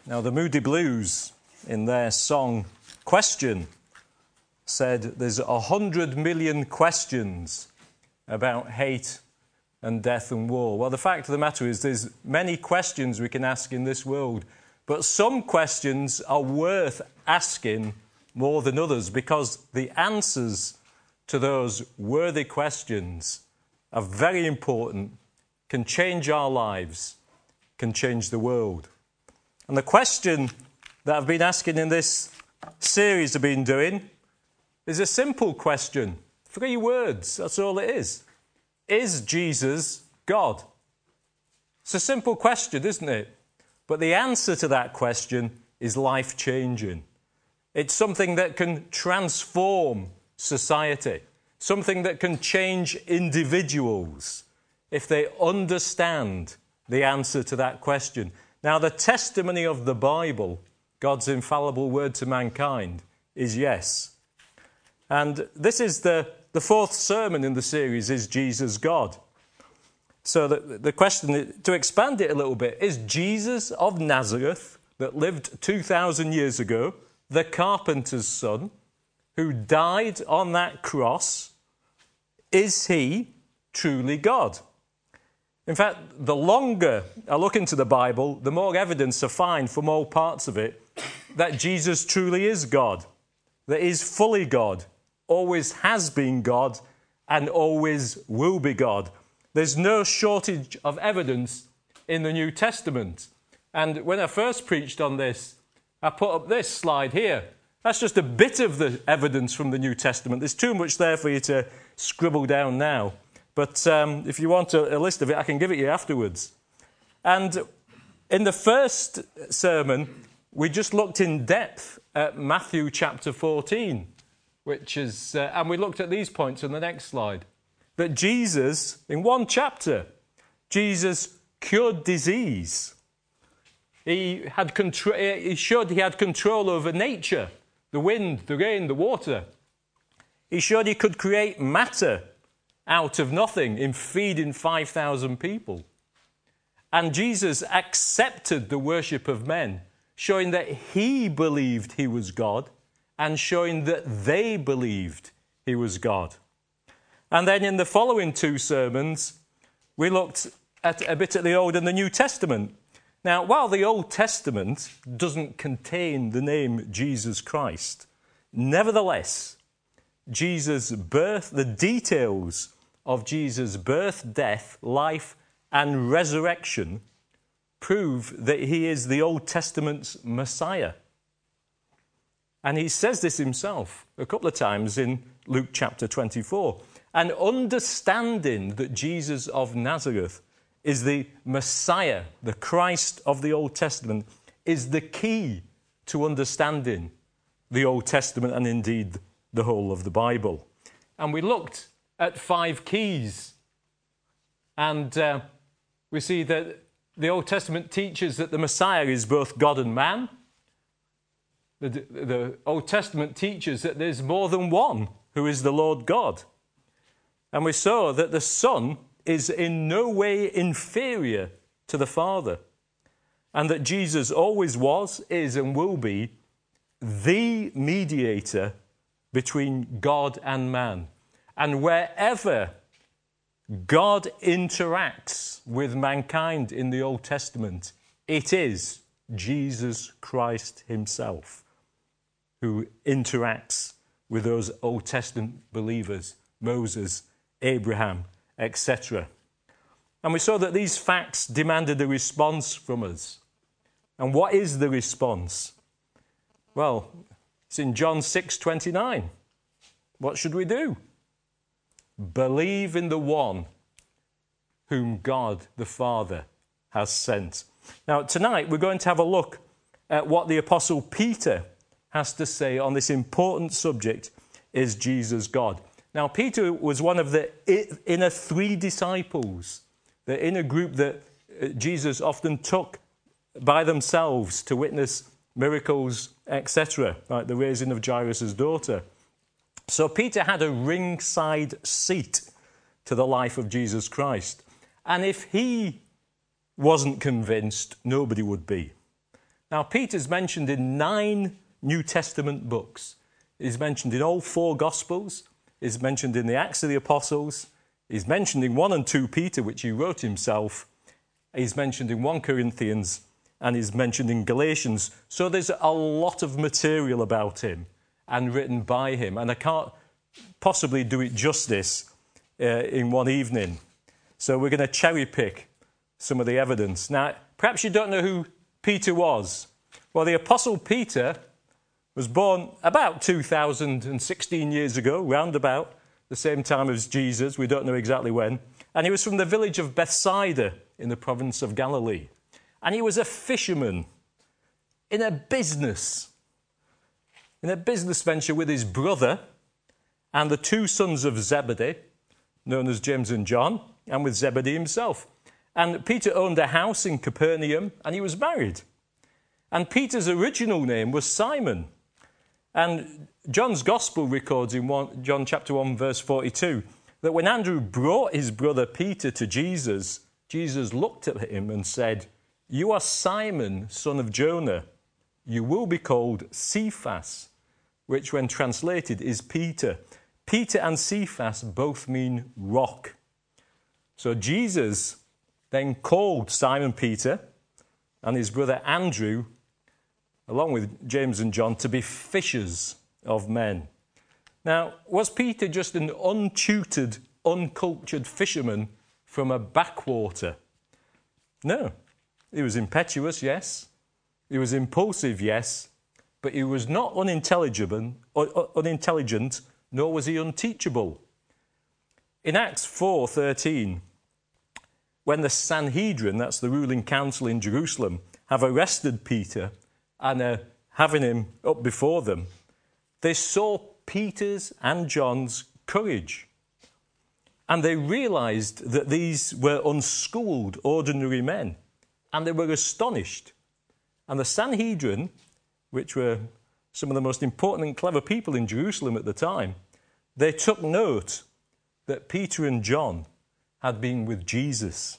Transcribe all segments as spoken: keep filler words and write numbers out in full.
Now, the Moody Blues, in their song Question, said there's a hundred million questions about hate and death and war. Well, the fact of the matter is there's many questions we can ask in this world, but some questions are worth asking more than others because the answers to those worthy questions are very important, can change our lives, can change the world. And the question that I've been asking in this series I've been doing is a simple question. Three words, that's all it is. Is Jesus God? It's a simple question, isn't it? But the answer to that question is life-changing. It's something that can transform society, something that can change individuals if they understand the answer to that question. Now, the testimony of the Bible, God's infallible word to mankind, is yes. And this is the, the fourth sermon in the series, Is Jesus God? So the, the question, to expand it a little bit, is Jesus of Nazareth, that lived two thousand years ago, the carpenter's son, who died on that cross, is he truly God? In fact, the longer I look into the Bible, the more evidence I find from all parts of it that Jesus truly is God, that he's fully God, always has been God, and always will be God. There's no shortage of evidence in the New Testament. And when I first preached on this, I put up this slide here. That's just a bit of the evidence from the New Testament. There's too much there for you to scribble down now. But um, if you want a, a list of it, I can give it you afterwards. And in the first sermon, we just looked in depth at Matthew chapter fourteen, which is, uh, and we looked at these points on the next slide. That Jesus, in one chapter, Jesus cured disease. He had control. He showed he had control over nature, the wind, the rain, the water. He showed he could create matter out of nothing in feeding five thousand people. And Jesus accepted the worship of men, showing that he believed he was God and showing that they believed he was God. And then in the following two sermons, we looked at a bit at the Old and the New Testament. Now, while the Old Testament doesn't contain the name Jesus Christ, nevertheless, Jesus' birth, the details of Jesus' birth, death, life, and resurrection prove that he is the Old Testament's Messiah. And he says this himself a couple of times in Luke chapter twenty-four. And understanding that Jesus of Nazareth is the Messiah, the Christ of the Old Testament, is the key to understanding the Old Testament and indeed the whole of the Bible. And we looked at five keys. And uh, we see that the Old Testament teaches that the Messiah is both God and man. The, the Old Testament teaches that there's more than one who is the Lord God. And we saw that the Son is in no way inferior to the Father. And that Jesus always was, is, and will be the mediator between God and man. And wherever God interacts with mankind in the Old Testament, it is Jesus Christ himself who interacts with those Old Testament believers, Moses, Abraham, et cetera. And we saw that these facts demanded a response from us. And what is the response? Well, it's in John six twenty-nine. What should we do? Believe in the one whom God the Father has sent. Now, tonight we're going to have a look at what the Apostle Peter has to say on this important subject, is Jesus God? Now, Peter was one of the inner three disciples, the inner group that Jesus often took by themselves to witness miracles, et cetera, like the raising of Jairus' daughter. So Peter had a ringside seat to the life of Jesus Christ. And if he wasn't convinced, nobody would be. Now, Peter's mentioned in nine New Testament books. He's mentioned in all four Gospels. He's mentioned in the Acts of the Apostles. He's mentioned in First and Second Peter, which he wrote himself. He's mentioned in First Corinthians, and he's mentioned in Galatians. So there's a lot of material about him and written by him. And I can't possibly do it justice uh, in one evening. So we're going to cherry pick some of the evidence. Now, perhaps you don't know who Peter was. Well, the Apostle Peter was born about two thousand sixteen years ago, round about the same time as Jesus. We don't know exactly when. And he was from the village of Bethsaida in the province of Galilee. And he was a fisherman in a business, in a business venture with his brother and the two sons of Zebedee, known as James and John, and with Zebedee himself. And Peter owned a house in Capernaum, and he was married. And Peter's original name was Simon. And John's Gospel records in one, John chapter one, verse forty-two, that when Andrew brought his brother Peter to Jesus, Jesus looked at him and said, "You are Simon, son of Jonah. You will be called Cephas," which when translated is Peter. Peter and Cephas both mean rock. So Jesus then called Simon Peter and his brother Andrew, along with James and John, to be fishers of men. Now, was Peter just an untutored, uncultured fisherman from a backwater? No. He was impetuous, yes. He was impulsive, yes. But he was not unintelligent, unintelligent, nor was he unteachable. In Acts four thirteen, when the Sanhedrin, that's the ruling council in Jerusalem, have arrested Peter and are having him up before them, they saw Peter's and John's courage. And they realized that these were unschooled, ordinary men. And they were astonished. And the Sanhedrin, which were some of the most important and clever people in Jerusalem at the time, they took note that Peter and John had been with Jesus.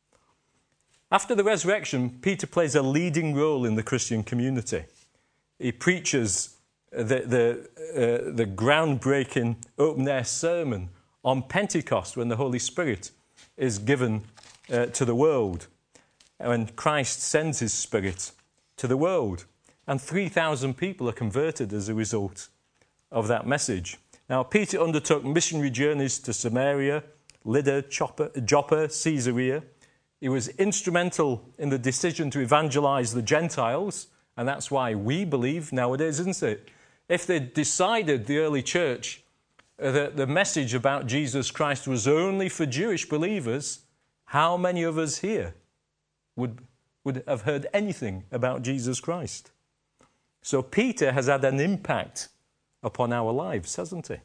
After the resurrection, Peter plays a leading role in the Christian community. He preaches the, the, uh, the groundbreaking open-air sermon on Pentecost when the Holy Spirit is given uh, to the world, when Christ sends his Spirit to the world. And three thousand people are converted as a result of that message. Now, Peter undertook missionary journeys to Samaria, Lydda, Joppa, Caesarea. He was instrumental in the decision to evangelize the Gentiles, and that's why we believe nowadays, isn't it? If they decided, the early church, that the message about Jesus Christ was only for Jewish believers, how many of us here would, would have heard anything about Jesus Christ? So Peter has had an impact upon our lives, hasn't he?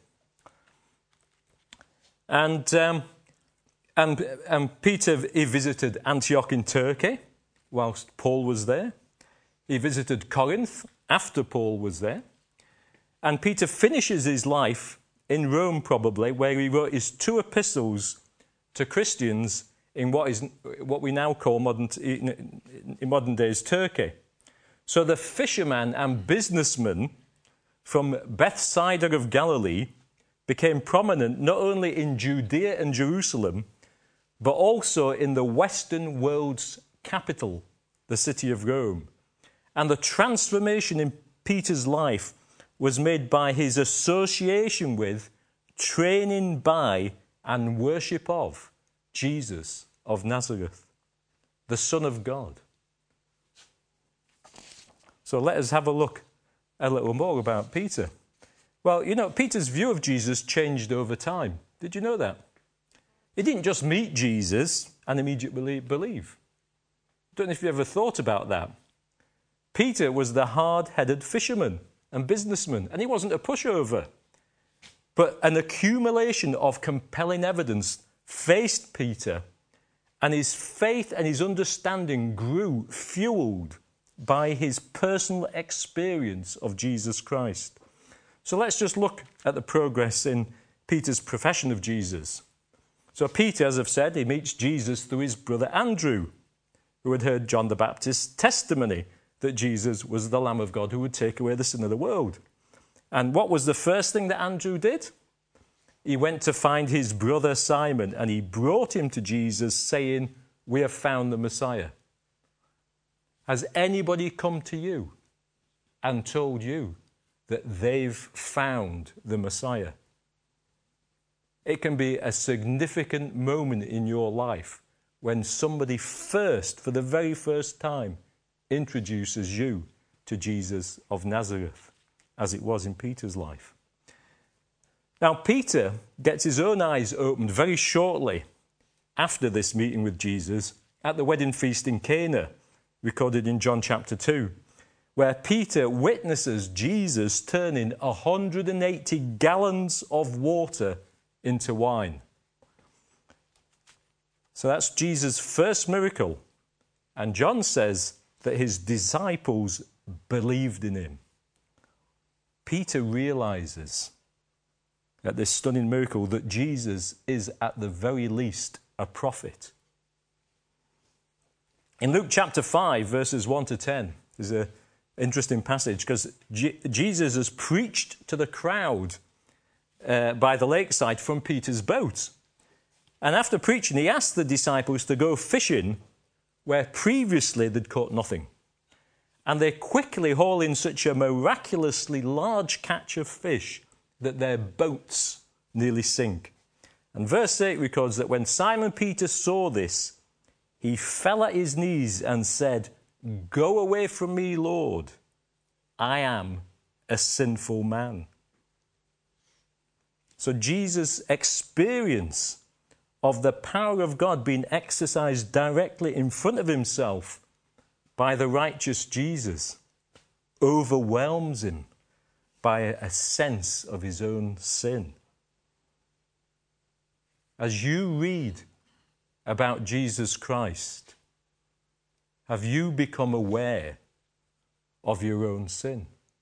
And, um, and, and Peter, he visited Antioch in Turkey whilst Paul was there. He visited Corinth after Paul was there. And Peter finishes his life in Rome, probably, where he wrote his two epistles to Christians in what is what we now call modern, in, in modern days Turkey. So the fisherman and businessman from Bethsaida of Galilee became prominent not only in Judea and Jerusalem, but also in the Western world's capital, the city of Rome. And the transformation in Peter's life was made by his association with, training by, and worship of Jesus of Nazareth, the Son of God. So let us have a look a little more about Peter. Well, you know, Peter's view of Jesus changed over time. Did you know that? He didn't just meet Jesus and immediately believe. I don't know if you ever thought about that. Peter was the hard-headed fisherman and businessman, and he wasn't a pushover. But an accumulation of compelling evidence faced Peter, and his faith and his understanding grew, fueled by his personal experience of Jesus Christ. So let's just look at the progress in Peter's profession of Jesus. So Peter, as I've said, he meets Jesus through his brother Andrew, who had heard John the Baptist's testimony that Jesus was the Lamb of God who would take away the sin of the world. And what was the first thing that Andrew did? He went to find his brother Simon, and he brought him to Jesus saying, "We have found the Messiah." Has anybody come to you and told you that they've found the Messiah? It can be a significant moment in your life when somebody first, for the very first time, introduces you to Jesus of Nazareth, as it was in Peter's life. Now, Peter gets his own eyes opened very shortly after this meeting with Jesus at the wedding feast in Cana, recorded in John chapter two, where Peter witnesses Jesus turning one hundred eighty gallons of water into wine. So that's Jesus' first miracle. And John says that his disciples believed in him. Peter realizes at this stunning miracle that Jesus is at the very least a prophet. In Luke chapter five, verses one to ten, there's an interesting passage because G- Jesus has preached to the crowd uh, by the lakeside from Peter's boat. And after preaching, he asked the disciples to go fishing where previously they'd caught nothing. And they quickly haul in such a miraculously large catch of fish that their boats nearly sink. And verse eight records that when Simon Peter saw this, he fell at his knees and said, "Go away from me, Lord. I am a sinful man." So Jesus' experience of the power of God being exercised directly in front of himself by the righteous Jesus overwhelms him by a sense of his own sin. As you read about Jesus Christ, have you become aware of your own sin?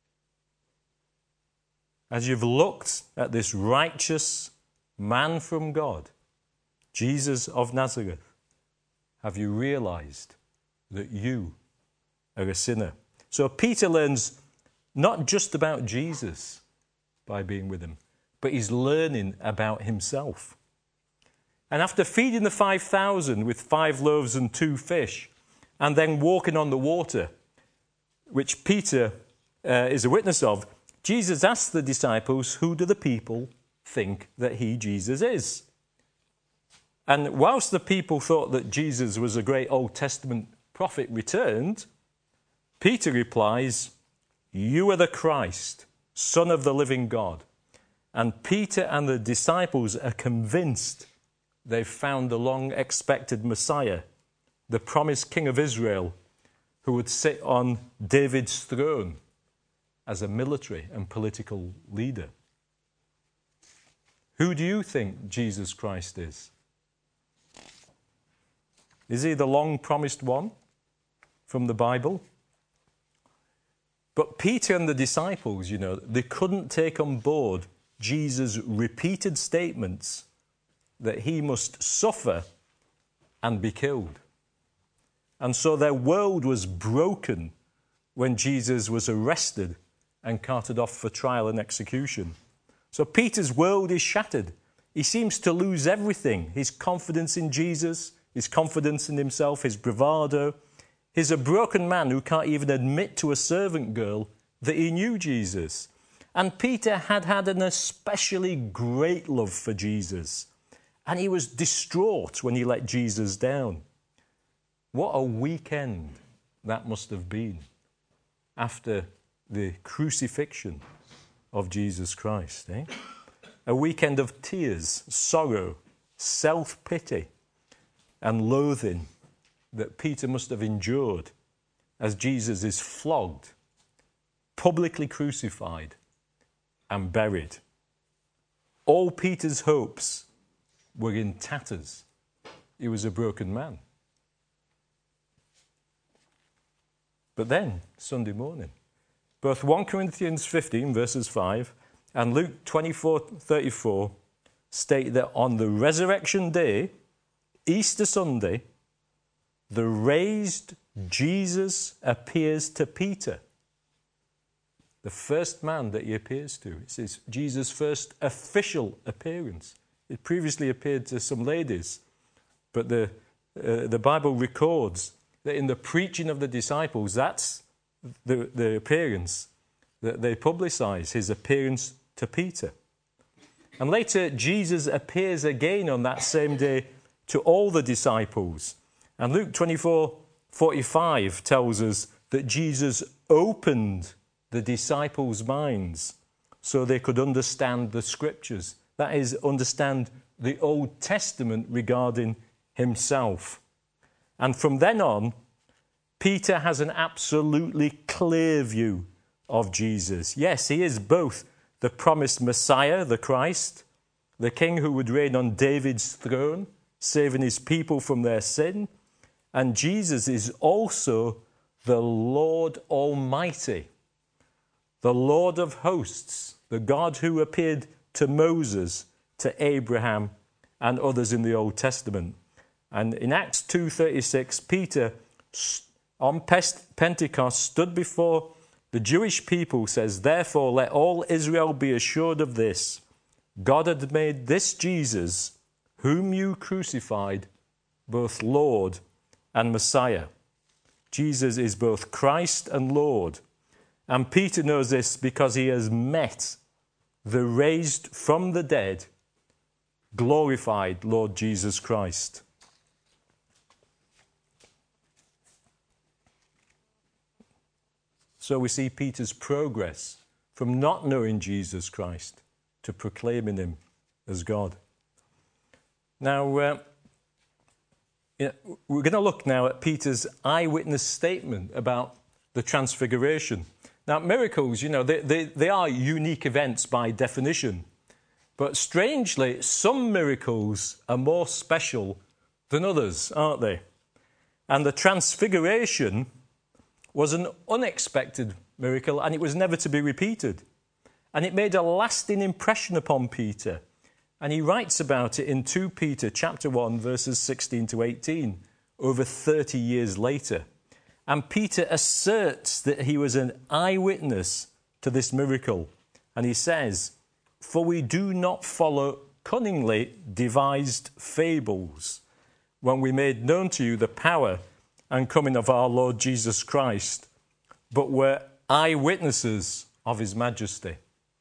As you've looked at this righteous man from God, Jesus of Nazareth, have you realized that you are a sinner? So Peter learns not just about Jesus by being with him, but he's learning about himself. And after feeding the five thousand with five loaves and two fish, and then walking on the water, which Peter uh, is a witness of, Jesus asks the disciples, "Who do the people think that he, Jesus, is?" And whilst the people thought that Jesus was a great Old Testament prophet returned, Peter replies, "You are the Christ, Son of the living God." And Peter and the disciples are convinced they've found the long-expected Messiah, the promised King of Israel, who would sit on David's throne as a military and political leader. Who do you think Jesus Christ is? Is he the long-promised one from the Bible? But Peter and the disciples, you know, they couldn't take on board Jesus' repeated statements that he must suffer and be killed. And so their world was broken when Jesus was arrested and carted off for trial and execution. So Peter's world is shattered. He seems to lose everything: his confidence in Jesus, his confidence in himself, his bravado. He's a broken man who can't even admit to a servant girl that he knew Jesus. And Peter had had an especially great love for Jesus, and he was distraught when he let Jesus down. What a weekend that must have been after the crucifixion of Jesus Christ, eh? A weekend of tears, sorrow, self-pity, and loathing that Peter must have endured as Jesus is flogged, publicly crucified, and buried. All Peter's hopes were in tatters. He was a broken man. But then, Sunday morning, both First Corinthians fifteen, verses five, and Luke twenty-four thirty-four state that on the resurrection day, Easter Sunday, the raised Jesus appears to Peter. The first man that he appears to. It's his, Jesus' first official appearance. It previously appeared to some ladies, but the, uh, the Bible records that in the preaching of the disciples, that's the, the appearance that they publicize, his appearance to Peter. And later, Jesus appears again on that same day to all the disciples. And Luke twenty-four forty-five tells us that Jesus opened the disciples' minds so they could understand the scriptures. That is, understand the Old Testament regarding himself. And from then on, Peter has an absolutely clear view of Jesus. Yes, he is both the promised Messiah, the Christ, the King who would reign on David's throne, saving his people from their sin. And Jesus is also the Lord Almighty, the Lord of hosts, the God who appeared to Moses, to Abraham, and others in the Old Testament. And in Acts two thirty-six, Peter, on Pentecost, stood before the Jewish people, says, "Therefore let all Israel be assured of this, God had made this Jesus, whom you crucified, both Lord and Messiah." Jesus is both Christ and Lord. And Peter knows this because he has met the raised from the dead, glorified Lord Jesus Christ. So we see Peter's progress from not knowing Jesus Christ to proclaiming him as God. Now, uh, you know, we're going to look now at Peter's eyewitness statement about the Transfiguration. Now, miracles, you know, they, they, they are unique events by definition. But strangely, some miracles are more special than others, aren't they? And the Transfiguration was an unexpected miracle, and it was never to be repeated. And it made a lasting impression upon Peter. And he writes about it in Second Peter chapter one, verses sixteen to eighteen, over thirty years later. And Peter asserts that he was an eyewitness to this miracle. And he says, "For we do not follow cunningly devised fables when we made known to you the power and coming of our Lord Jesus Christ, but were eyewitnesses of his majesty."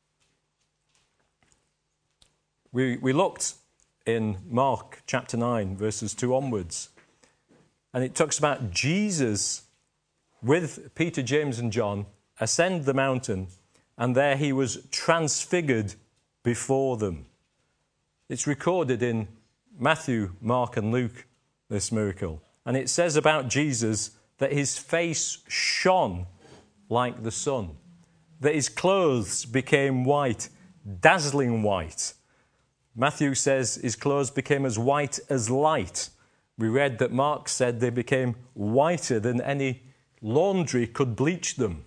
We, we looked in Mark chapter nine, verses two onwards, and it talks about Jesus with Peter, James and John ascend the mountain, and there he was transfigured before them. It's recorded in Matthew, Mark and Luke, this miracle. And it says about Jesus that his face shone like the sun, that his clothes became white, dazzling white. Matthew says his clothes became as white as light. We read that Mark said they became whiter than any laundry could bleach them.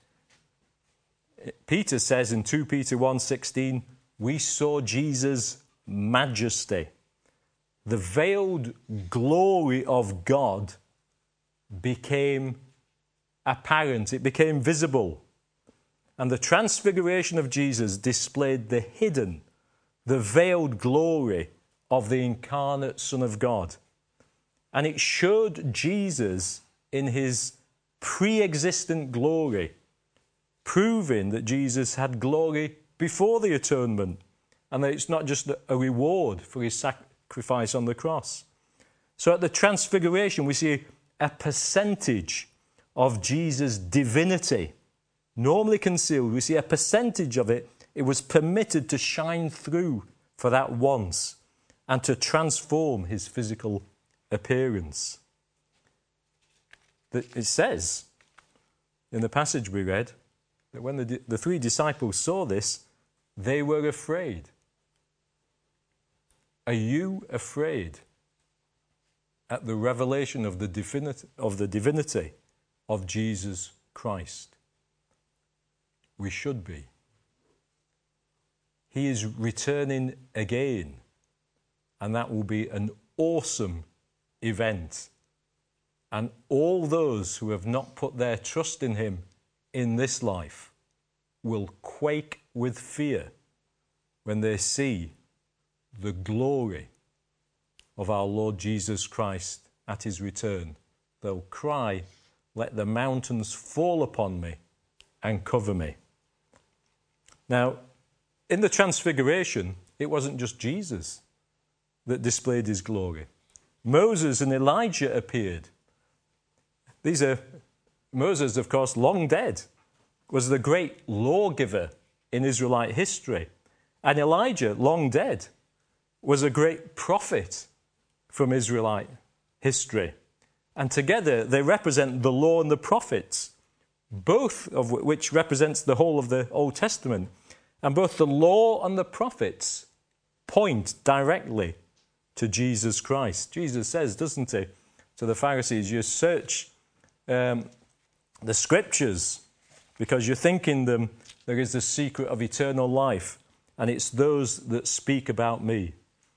Peter says in Second Peter one sixteen, we saw Jesus' majesty. The veiled glory of God became apparent. It became visible. And the transfiguration of Jesus displayed the hidden, the veiled glory of the incarnate Son of God. And it showed Jesus in his pre-existent glory, proving that Jesus had glory before the atonement, and that it's not just a reward for his sacrifice on the cross. So at the Transfiguration, we see a percentage of Jesus' divinity, normally concealed. We see a percentage of it. It was permitted to shine through for that once and to transform his physical appearance. It says in the passage we read that when the, the three disciples saw this, they were afraid. Are you afraid at the revelation of the divinity, of the divinity of Jesus Christ? We should be. He is returning again, and that will be an awesome event. And all those who have not put their trust in him in this life will quake with fear when they see the glory of our Lord Jesus Christ at his return. They'll cry, "Let the mountains fall upon me and cover me." Now, in the Transfiguration, it wasn't just Jesus that displayed his glory. Moses and Elijah appeared. These are, Moses, of course, long dead, was the great lawgiver in Israelite history. And Elijah, long dead, was a great prophet from Israelite history. And together they represent the law and the prophets, both of which represents the whole of the Old Testament. And both the law and the prophets point directly to Jesus Christ. Jesus says, doesn't he, to the Pharisees, you search um, the scriptures because you think in them there is the secret of eternal life, and it's those that speak about me.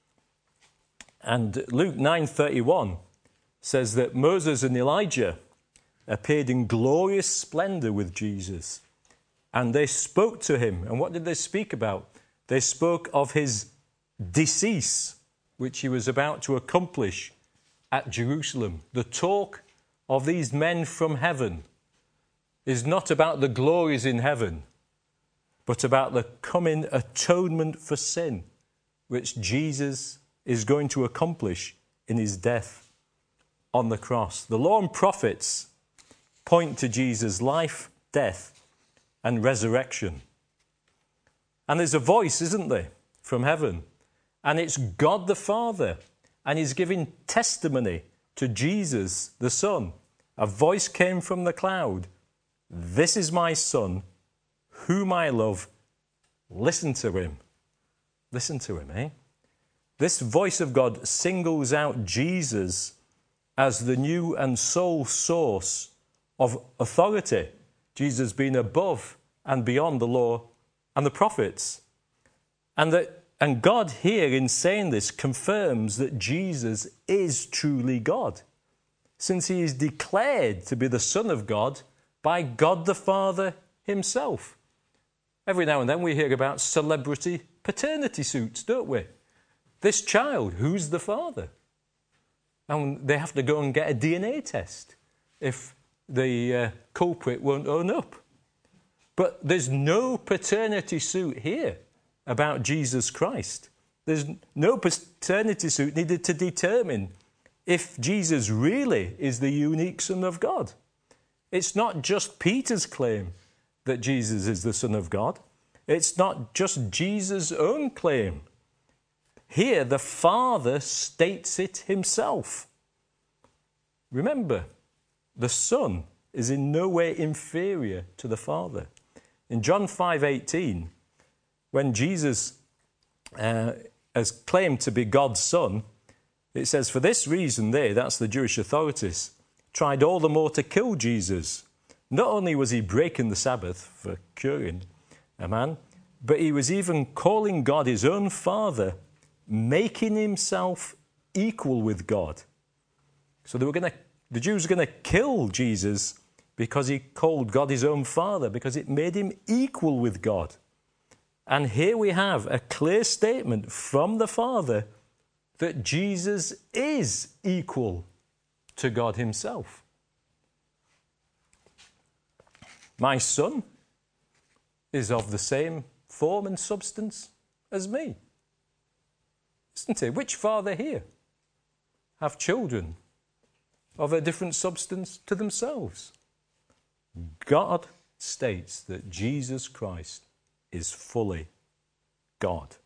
And Luke nine thirty-one says that Moses and Elijah appeared in glorious splendor with Jesus, and they spoke to him. And what did they speak about? They spoke of his decease, which he was about to accomplish at Jerusalem. The talk of these men from heaven is not about the glories in heaven, but about the coming atonement for sin, which Jesus is going to accomplish in his death on the cross. The law and prophets point to Jesus' life, death, and resurrection. And there's a voice, isn't there, from heaven? And it's God the Father, and he's giving testimony to Jesus the Son. A voice came from the cloud. "This is my Son, whom I love. Listen to him." Listen to him, eh? This voice of God singles out Jesus as the new and sole source of authority. Jesus being above and beyond the law and the prophets. And that and God here, in saying this, confirms that Jesus is truly God, since he is declared to be the Son of God by God the Father himself. Every now and then we hear about celebrity paternity suits, don't we? This child, who's the father? And they have to go and get a D N A test if the uh, culprit won't own up. But there's no paternity suit here about Jesus Christ. There's no paternity suit needed to determine if Jesus really is the unique Son of God. It's not just Peter's claim that Jesus is the Son of God. It's not just Jesus' own claim. Here, the Father states it himself. Remember, the Son is in no way inferior to the Father. In John five eighteen, when Jesus uh, has claimed to be God's Son, it says, "For this reason they," that's the Jewish authorities, "tried all the more to kill Jesus. Not only was he breaking the Sabbath for curing a man, but he was even calling God his own Father, making himself equal with God." So they were going to, the Jews were going to kill Jesus because he called God his own Father, because it made him equal with God. And here we have a clear statement from the Father that Jesus is equal to God himself. "My Son is of the same form and substance as me." Isn't it? Which father here have children of a different substance to themselves? God states that Jesus Christ is fully God.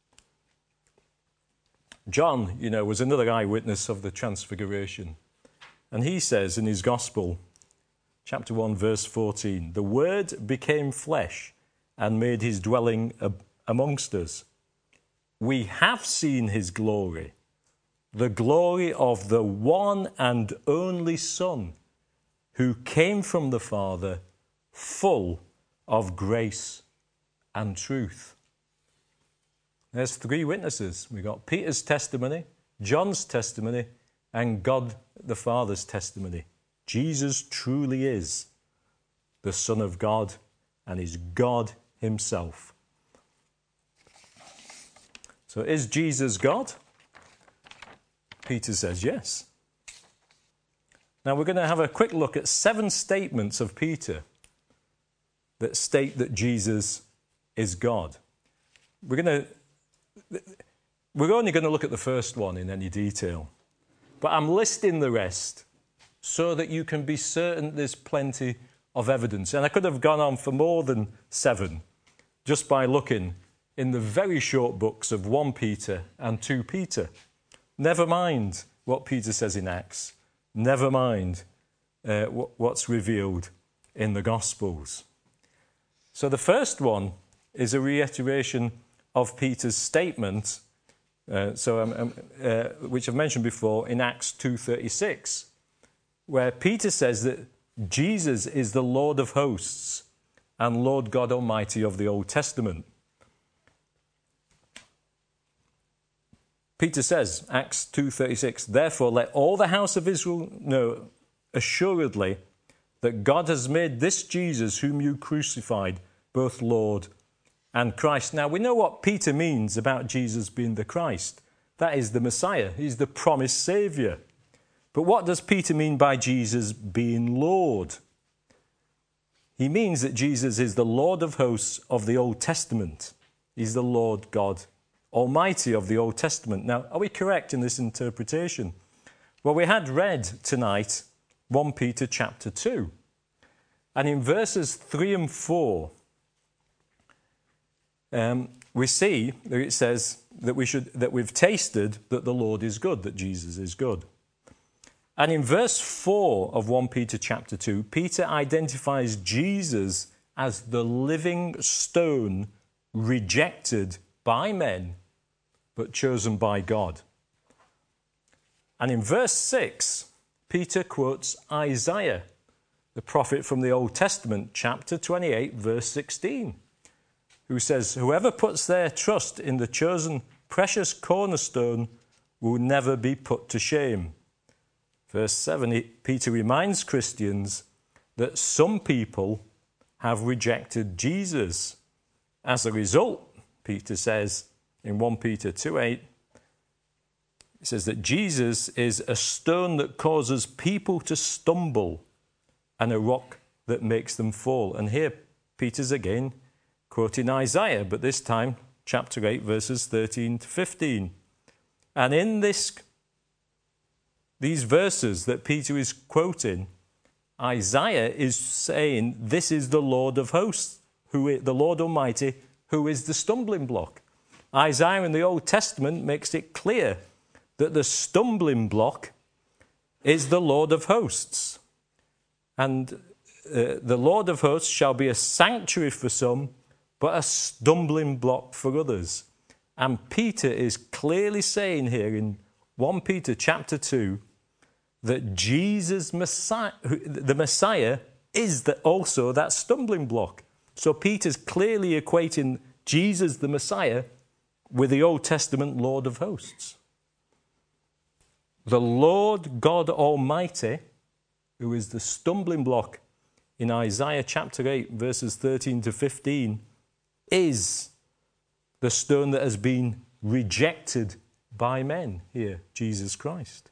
John, you know, was another eyewitness of the Transfiguration. And he says in his Gospel, chapter one, verse fourteen, "The Word became flesh and made his dwelling ab- amongst us. We have seen his glory, the glory of the one and only Son, who came from the Father, full of grace and truth." There's three witnesses. We've got Peter's testimony, John's testimony, and God the Father's testimony. Jesus truly is the Son of God and is God himself. So is Jesus God? Peter says yes. Now we're going to have a quick look at seven statements of Peter that state that Jesus is God. We're going to, we're only going to look at the first one in any detail, but I'm listing the rest so that you can be certain there's plenty of evidence. And I could have gone on for more than seven just by looking in the very short books of First Peter and Second Peter. Never mind what Peter says in Acts. Never mind uh, what's revealed in the Gospels. So the first one is a reiteration of Peter's statement, uh, so um, um, uh, which I've mentioned before in Acts two thirty-six, where Peter says that Jesus is the Lord of hosts and Lord God Almighty of the Old Testament. Peter says, Acts two thirty-six, therefore let all the house of Israel know assuredly that God has made this Jesus whom you crucified both Lord and Christ. Now we know what Peter means about Jesus being the Christ. That is the Messiah. He's the promised Saviour. But what does Peter mean by Jesus being Lord? He means that Jesus is the Lord of hosts of the Old Testament. He's the Lord God Almighty of the Old Testament. Now, are we correct in this interpretation? Well, we had read tonight First Peter chapter two. And in verses three and four, um, we see that it says that we should that we've tasted that the Lord is good, that Jesus is good. And in verse four of First Peter chapter two, Peter identifies Jesus as the living stone rejected by men, but chosen by God. And in verse six, Peter quotes Isaiah, the prophet from the Old Testament, chapter twenty-eight, verse sixteen, who says, whoever puts their trust in the chosen precious cornerstone will never be put to shame. Verse seven, Peter reminds Christians that some people have rejected Jesus. As a result, Peter says in First Peter two eight, it says that Jesus is a stone that causes people to stumble and a rock that makes them fall. And here Peter's again quoting Isaiah, but this time chapter eight, verses thirteen to fifteen. And in this, these verses that Peter is quoting, Isaiah is saying, this is the Lord of hosts, who is, the Lord Almighty, who is the stumbling block. Isaiah in the Old Testament makes it clear that the stumbling block is the Lord of hosts. And uh, the Lord of hosts shall be a sanctuary for some, but a stumbling block for others. And Peter is clearly saying here in First Peter chapter two that Jesus, Messiah, the Messiah, is the, also that stumbling block. So Peter's clearly equating Jesus, the Messiah, with the Old Testament Lord of hosts. The Lord God Almighty, who is the stumbling block in Isaiah chapter eight, verses thirteen to fifteen, is the stone that has been rejected by men here, Jesus Christ.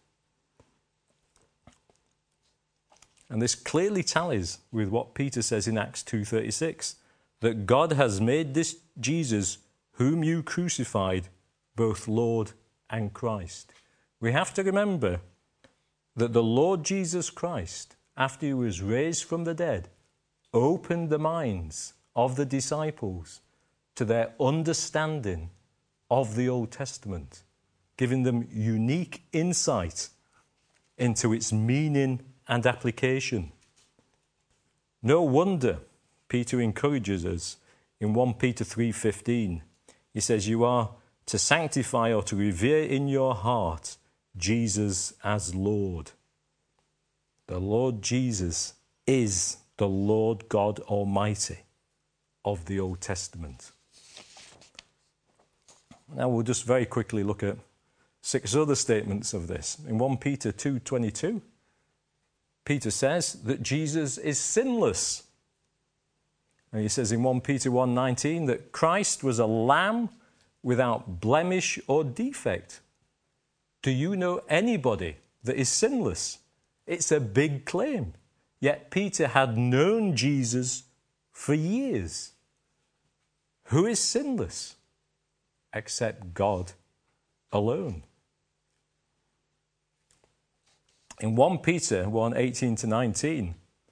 And this clearly tallies with what Peter says in Acts two thirty-six, that God has made this Jesus, whom you crucified, both Lord and Christ. We have to remember that the Lord Jesus Christ, after he was raised from the dead, opened the minds of the disciples to their understanding of the Old Testament, giving them unique insight into its meaning and application. No wonder Peter encourages us in First Peter three fifteen. He says, you are to sanctify or to revere in your heart Jesus as Lord. The Lord Jesus is the Lord God Almighty of the Old Testament. Now we'll just very quickly look at six other statements of this. In First Peter two twenty-two, Peter says that Jesus is sinless. And he says in First Peter one nineteen that Christ was a lamb without blemish or defect. Do you know anybody that is sinless? It's a big claim. Yet Peter had known Jesus for years. Who is sinless? Except God alone. In First Peter one eighteen to nineteen,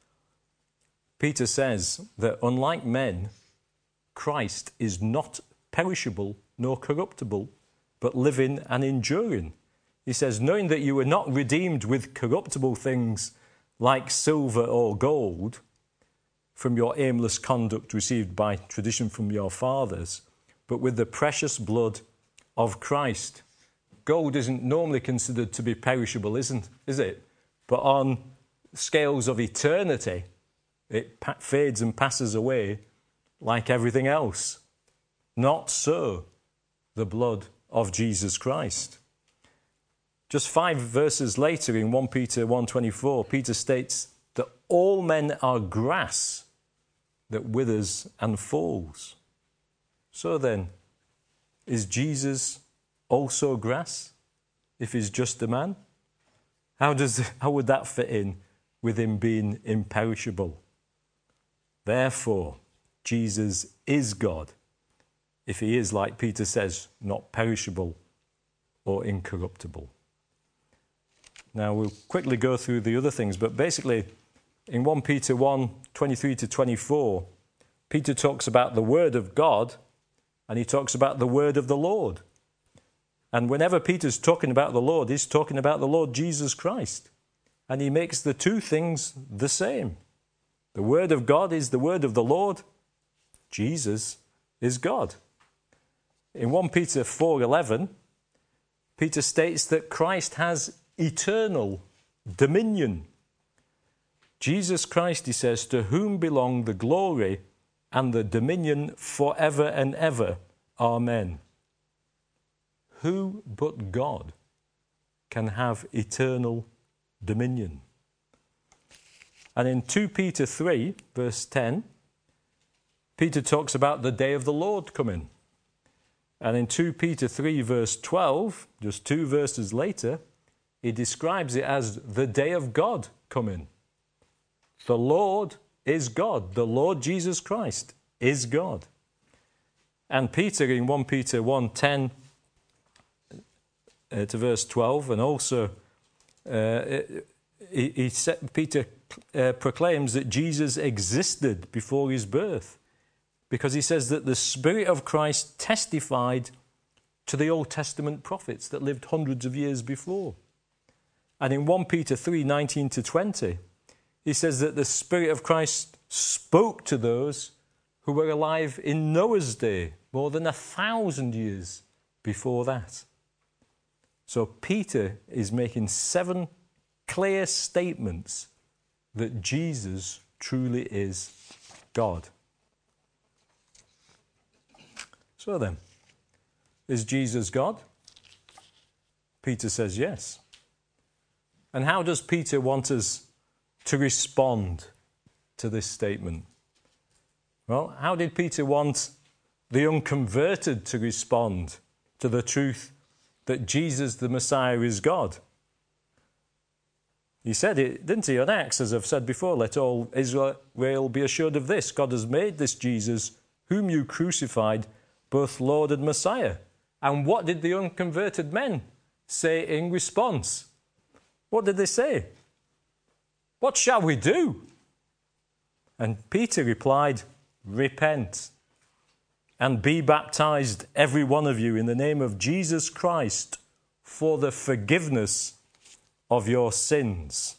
Peter says that unlike men, Christ is not perishable nor corruptible, but living and enduring. He says, knowing that you were not redeemed with corruptible things like silver or gold from your aimless conduct received by tradition from your fathers, but with the precious blood of Christ. Gold isn't normally considered to be perishable, isn't is it? But on scales of eternity, it fades and passes away like everything else. Not so the blood of Jesus Christ. Just five verses later in First Peter one twenty-four, Peter states that all men are grass that withers and falls. So then, is Jesus also grass if he's just a man? How does how would that fit in with him being imperishable? Therefore, Jesus is God if he is, like Peter says, not perishable or incorruptible. Now, we'll quickly go through the other things, but basically, in First Peter one twenty-three to twenty-four, Peter talks about the word of God and he talks about the word of the Lord. And whenever Peter's talking about the Lord, he's talking about the Lord Jesus Christ. And he makes the two things the same. The word of God is the word of the Lord. Jesus is God. In First Peter four eleven, Peter states that Christ has eternal dominion. Jesus Christ, he says, to whom belong the glory and the dominion forever and ever. Amen. Who but God can have eternal dominion? And in Second Peter three, verse ten, Peter talks about the day of the Lord coming. And in Second Peter three, verse twelve, just two verses later, he describes it as the day of God coming. The Lord is God. The Lord Jesus Christ is God. And Peter in First Peter one ten uh, to verse twelve, and also uh, he, he said, Peter uh, proclaims that Jesus existed before his birth, because he says that the Spirit of Christ testified to the Old Testament prophets that lived hundreds of years before. And in First Peter three nineteen to twenty, he says that the Spirit of Christ spoke to those who were alive in Noah's day, more than a thousand years before that. So Peter is making seven clear statements that Jesus truly is God. So then, is Jesus God? Peter says yes. And how does Peter want us to respond to this statement? Well, how did Peter want the unconverted to respond to the truth that Jesus the Messiah is God? He said it, didn't he, on Acts, as I've said before, let all Israel be assured of this. God has made this Jesus, whom you crucified, both Lord and Messiah. And what did the unconverted men say in response? What did they say? What shall we do? And Peter replied, repent and be baptized, every one of you, in the name of Jesus Christ for the forgiveness of your sins.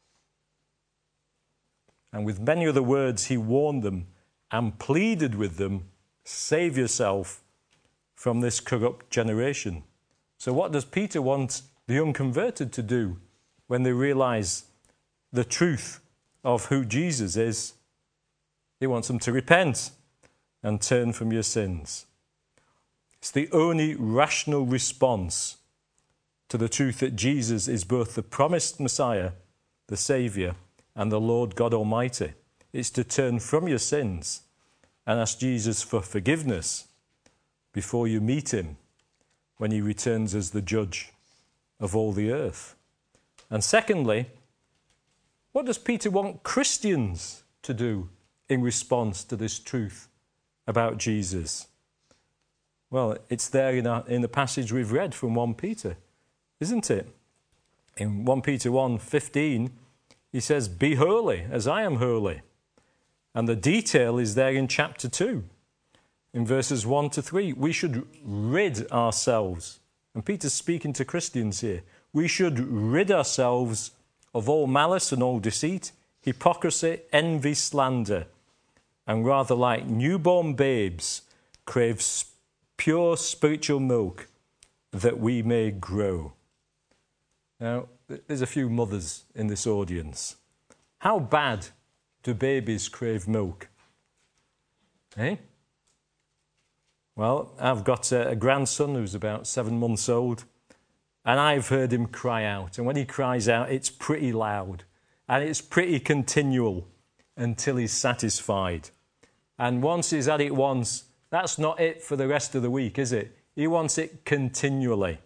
And with many other words he warned them and pleaded with them, save yourself from this corrupt generation. So what does Peter want the unconverted to do when they realize the truth of who Jesus is? He wants them to repent and turn from your sins. It's the only rational response to the truth that Jesus is both the promised Messiah, the Saviour, and the Lord God Almighty. It's to turn from your sins and ask Jesus for forgiveness before you meet him when he returns as the judge of all the earth. And secondly, what does Peter want Christians to do in response to this truth about Jesus? Well, it's there in, our, in the passage we've read from First Peter, isn't it? In First Peter one fifteen, he says, "Be holy as I am holy." And the detail is there in chapter two, in verses one to three. We should rid ourselves, and Peter's speaking to Christians here, we should rid ourselves of all malice and all deceit, hypocrisy, envy, slander, and rather like newborn babes, crave pure spiritual milk that we may grow. Now, there's a few mothers in this audience. How bad do babies crave milk? Eh? Well, I've got a, a grandson who's about seven months old, and I've heard him cry out. And when he cries out, it's pretty loud, and it's pretty continual until he's satisfied. And once he's had it once, that's not it for the rest of the week, is it? He wants it continually.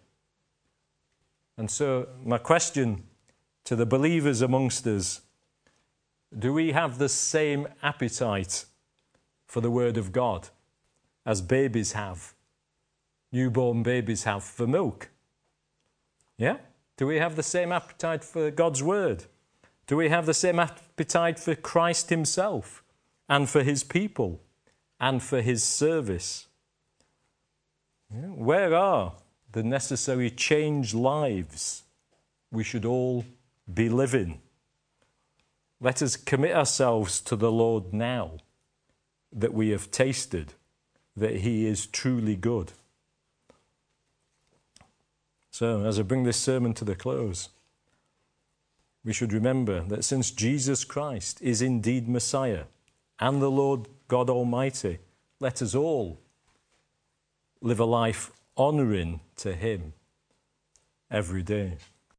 And so my question to the believers amongst us, do we have the same appetite for the Word of God as babies have, newborn babies have for milk? Yeah? Do we have the same appetite for God's Word? Do we have the same appetite for Christ himself and for his people and for his service? Yeah? Where are the necessary changed lives we should all be living? Let us commit ourselves to the Lord now that we have tasted that he is truly good. So, as I bring this sermon to the close, we should remember that since Jesus Christ is indeed Messiah and the Lord God Almighty, let us all live a life honouring to him every day.